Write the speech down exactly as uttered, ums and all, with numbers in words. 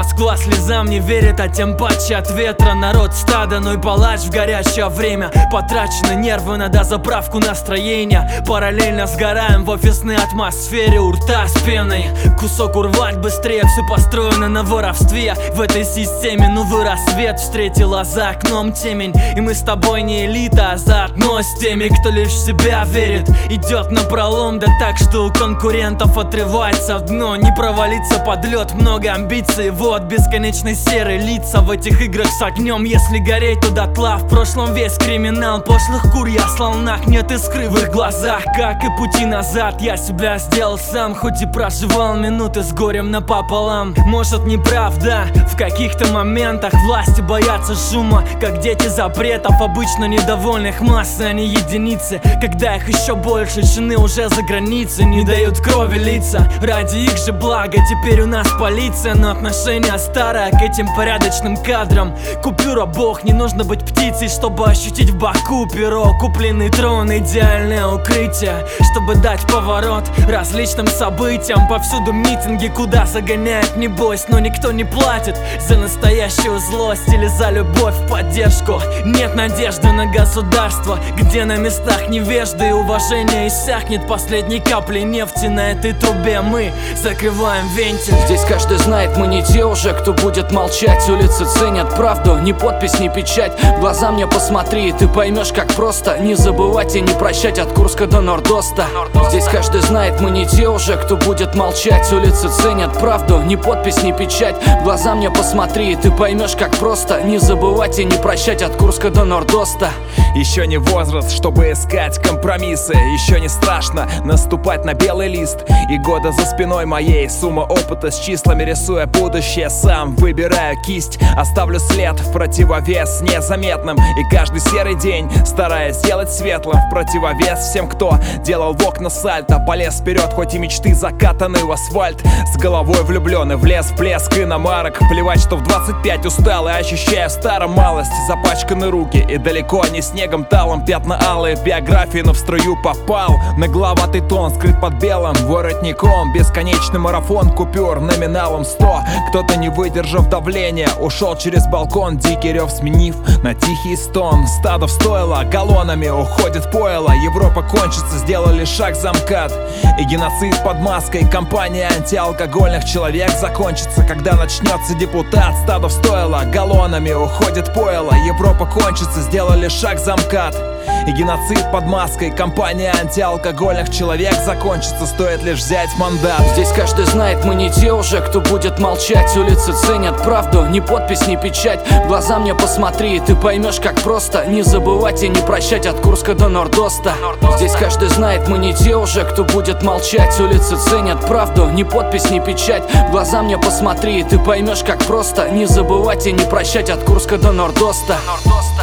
Москва слезам не верит, а тем паче от ветра. Народ стада, ну и палач в горячее время. Потрачены нервы на дозаправку настроения. Параллельно сгораем в офисной атмосфере. У рта с пеной, кусок урвать быстрее. Все построено на воровстве в этой системе. Ну вы рассвет встретила за окном темень. И мы с тобой не элита, а заодно с теми, кто лишь в себя верит. Идет на пролом, да так, что у конкурентов отрывается в дно. Не провалиться под лед, много амбиций. Вот бесконечные серые лица в этих играх с огнем. Если гореть, то дотла. В прошлом весь криминал, пошлых кур я слонах. Нет искры в их глазах, как и пути назад. Я себя сделал сам, хоть и проживал минуты с горем напополам. Может, неправда, в каких-то моментах власти боятся шума, как дети запретов. Обычно недовольных массы, а не единицы. Когда их еще больше, чины уже за границей. Не дают крови литься ради их же блага. Теперь у нас полиция, но отношение старое к этим порядочным кадрам. Купюра бог, не нужно быть птицей, чтобы ощутить в боку перо. Купленный трон, идеальное укрытие, чтобы дать поворот различным событиям. Повсюду митинги, куда загоняют небось, но никто не платит за настоящую злость или за любовь в поддержку. Нет надежды на государство, где на местах невежды и уважение иссякнет последней каплей нефти. На этой трубе мы закрываем вентиль. Здесь каждый знает, мы не те уже, кто будет молчать. Улицы ценят правду, ни подпись, ни печать. В глаза мне посмотри, и ты поймешь, как просто не забывать и не прощать от Курска до Нордоста. Здесь каждый знает, мы не те уже, кто будет молчать. Улицы ценят правду, ни подпись, ни печать. В глаза мне посмотри, и ты поймешь, как просто не забывать и не прощать от Курска до Нордоста. Еще не возраст, чтобы искать компромиссы. Еще не страшно наступать на белый лист. И года за спиной моей сумма опыта с числами, рисуя будущее. Сам выбираю кисть, оставлю след в противовес незаметным. И каждый серый день стараясь сделать светлым, в противовес всем, кто делал в окна сальто. Полез вперед, хоть и мечты закатаны в асфальт. С головой влюбленный в лес, в блеск иномарок. Плевать, что в двадцать пять устал и ощущаю старую малость. Запачканы руки и далеко не снегом талом. Пятна алые биографии, но в струю попал. Нагловатый тон скрыт под белым воротником. Бесконечный марафон купюр номиналом сто. Кто-то, не выдержав давления, ушел через балкон, дикий рев сменив на тихий стон. Стадо стоило, галлонами уходит пойло. Европа кончится, сделали шаг за МКАД. И геноцид под маской компании антиалкогольных человек закончится, когда начнется депутат. Стадо стоило, галлонами уходит пойло. Европа кончится, сделали шаг за МКАД. И геноцид под маской компании антиалкогольных человек закончится, стоит лишь взять мандат. Здесь каждый знает, мы не те уже, кто будет молчать. Улицы ценят правду, ни подпись, ни печать. В глаза мне посмотри, и ты поймешь, как просто не забывать и не прощать от Курска до Нордоста. Здесь каждый знает, мы не те уже, кто будет молчать. Улицы ценят правду, ни подпись, ни печать. В глаза мне посмотри, и ты поймешь, как просто не забывать и не прощать от Курска до Нордоста.